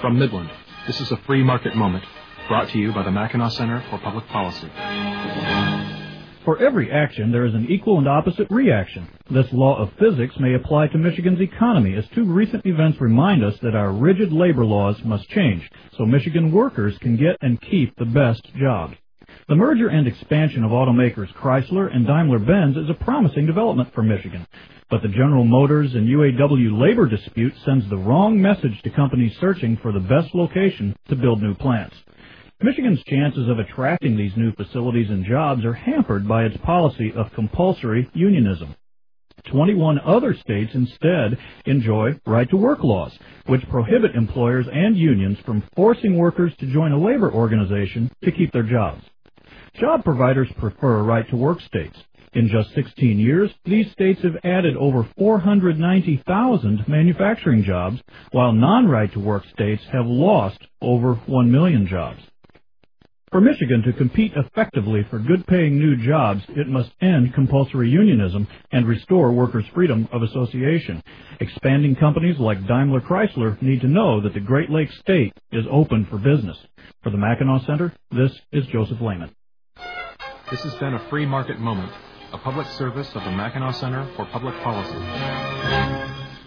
From Midland, this is a free market moment, brought to you by the Mackinac Center for Public Policy. For every action, there is an equal and opposite reaction. This law of physics may apply to Michigan's economy, as two recent events remind us that our rigid labor laws must change, so Michigan workers can get and keep the best jobs. The merger and expansion of automakers Chrysler and Daimler-Benz is a promising development for Michigan. But the General Motors and UAW labor dispute sends the wrong message to companies searching for the best location to build new plants. Michigan's chances of attracting these new facilities and jobs are hampered by its policy of compulsory unionism. 21 other states instead enjoy right-to-work laws, which prohibit employers and unions from forcing workers to join a labor organization to keep their jobs. Job providers prefer right-to-work states. In just 16 years, these states have added over 490,000 manufacturing jobs, while non-right-to-work states have lost over 1 million jobs. For Michigan to compete effectively for good-paying new jobs, it must end compulsory unionism and restore workers' freedom of association. Expanding companies like Daimler-Chrysler need to know that the Great Lakes State is open for business. For the Mackinac Center, this is Joseph Lehman. This has been a free market moment, a public service of the Mackinac Center for Public Policy.